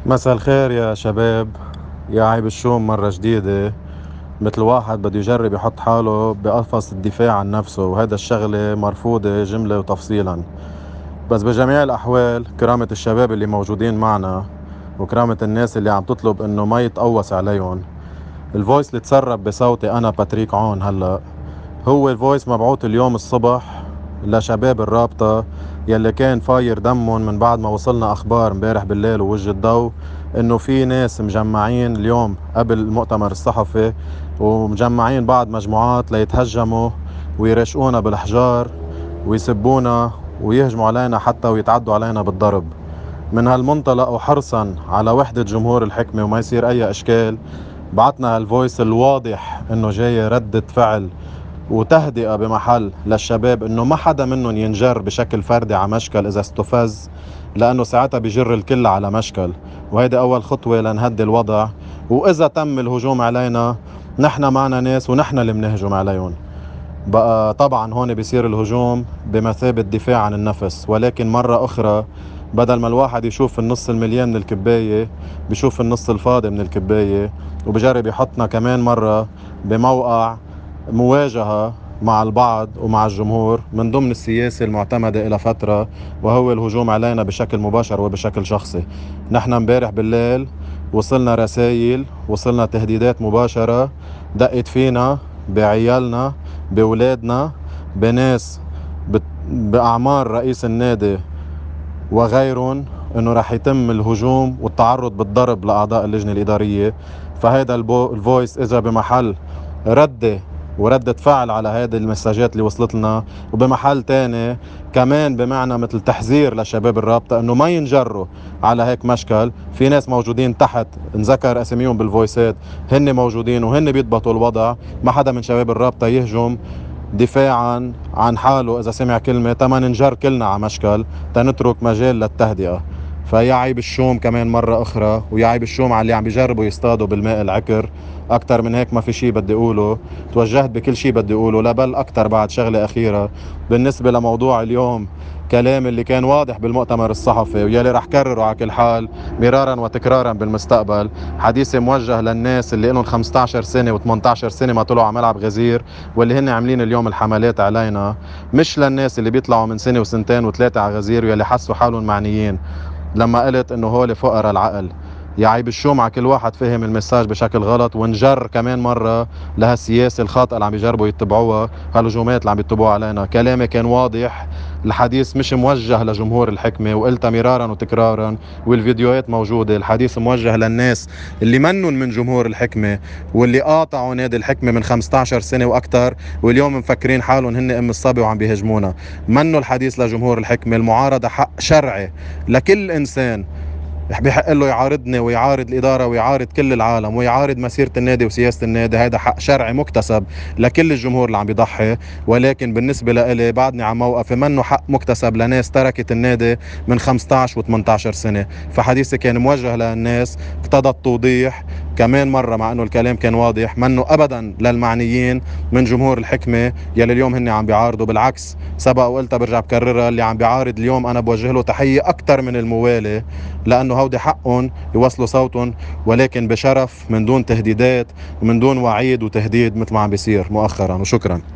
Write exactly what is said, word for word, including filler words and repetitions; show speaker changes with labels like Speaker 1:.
Speaker 1: مساء الخير يا شباب. يا عيب الشوم مرة جديدة. مثل واحد بده يجرب يحط حاله بقفص الدفاع عن نفسه، وهذا الشغلة مرفوضة جملة وتفصيلا. بس بجميع الأحوال كرامة الشباب اللي موجودين معنا وكرامة الناس اللي عم تطلب انه ما يتقوس عليهم، الفويس اللي تسرب بصوتي انا باتريك عون هلأ هو الفويس مبعوث اليوم الصبح لشباب الرابطة يلي كان فاير دمهم من بعد ما وصلنا أخبار امبارح بالليل ووجه الضوء إنه في ناس مجمعين اليوم قبل المؤتمر الصحفي، ومجمعين بعض مجموعات ليتهجموا ويرشقونا بالحجار ويسبونا ويهجموا علينا حتى ويتعدوا علينا بالضرب. من هالمنطلق وحرصا على وحدة جمهور الحكمة وما يصير أي إشكال، بعتنا هالفويس الواضح إنه جاي ردة فعل وتهدئة بمحل للشباب انه ما حدا منهم ينجر بشكل فردي على مشكل اذا استفز، لانه ساعتها بيجر الكل على مشكل، وهيدي اول خطوة لنهدي الوضع. واذا تم الهجوم علينا نحن معنا ناس ونحن اللي بنهجم عليهم. بقى طبعا هون بيصير الهجوم بمثابة دفاع عن النفس، ولكن مرة اخرى بدل ما الواحد يشوف النص المليان من الكباية بيشوف النص الفاضي من الكباية، وبجرب يحطنا كمان مرة بموقع مواجهة مع البعض ومع الجمهور من ضمن السياسة المعتمدة إلى فترة، وهو الهجوم علينا بشكل مباشر وبشكل شخصي. نحن امبارح بالليل وصلنا رسائل، وصلنا تهديدات مباشرة دقت فينا بعيالنا بولادنا بناس بت- بأعمار رئيس النادي وغيرهم، انه رح يتم الهجوم والتعرض بالضرب لاعضاء اللجنة الادارية. فهذا البو- الفويس اجى بمحل ردة وردة فعل على هذه المساجات اللي وصلت لنا، وبمحل تاني كمان بمعنى مثل تحذير لشباب الرابطة انه ما ينجروا على هيك مشكل. في ناس موجودين تحت نذكر اساميهم بالفويسات، هن موجودين وهن بيضبطوا الوضع. ما حدا من شباب الرابطة يهجم دفاعا عن حاله اذا سمع كلمة تما ننجر كلنا على مشكل تنترك مجال للتهدئة. فيا عيب الشوم كمان مرة أخرى، ويا عيب الشوم على اللي عم بيجربوا يصطادوا بالماء العكر. أكتر من هيك ما في شي بدي أقوله، توجهت بكل شي بدي أقوله. لا بل أكتر بعد شغلة أخيرة بالنسبة لموضوع اليوم، كلام اللي كان واضح بالمؤتمر الصحفي ويلي رح كرره على كل حال مرارا وتكرارا بالمستقبل. حديثي موجه للناس اللي لهم خمسة عشر سنة و18 سنة ما طلعوا على ملعب غزير واللي هن عاملين اليوم الحملات علينا، مش للناس اللي بيطلعوا من سنة وسنتين وثلاثة على غزير واللي حسوا حالهم معنيين لما قلت انه هول فقراء العقل. يا عيب الشوم على كل واحد فهم المساج بشكل غلط ونجر كمان مرة لهالسياسة الخاطئة اللي عم بيجربوا يتبعوها، هالهجومات اللي عم بيتبعوها علينا. كلامي كان واضح، الحديث مش موجه لجمهور الحكمة وقلتها مرارا وتكرارا والفيديوهات موجودة. الحديث موجه للناس اللي منن من جمهور الحكمة واللي قاطعوا نادي الحكمة من خمسة عشر سنة وأكثر، واليوم مفكرين حالهم هن أم الصبي وعم بيهجمونا. منه الحديث لجمهور الحكمة. المعارضة حق شرعي لكل إنسان بيحق له يعارضني ويعارض الإدارة ويعارض كل العالم ويعارض مسيرة النادي وسياسة النادي. هذا حق شرعي مكتسب لكل الجمهور اللي عم بيضحي، ولكن بالنسبة لإلي بعدني عم موقفي منه حق مكتسب لناس تركت النادي من خمسة عشر و18 سنة. فحديثي كان موجه للناس، اقتضى التوضيح كمان مرة مع انه الكلام كان واضح، منه ابدا للمعنيين من جمهور الحكمة يلي اليوم هن عم بيعارضوا. بالعكس سبق وقلتها برجع بكررها، اللي عم بيعارض اليوم انا بوجه له تحية اكثر من الموالي، لانه هودي حقهم يوصلوا صوتهم ولكن بشرف من دون تهديدات ومن دون وعيد وتهديد مثل ما عم بيصير مؤخرا. وشكرا.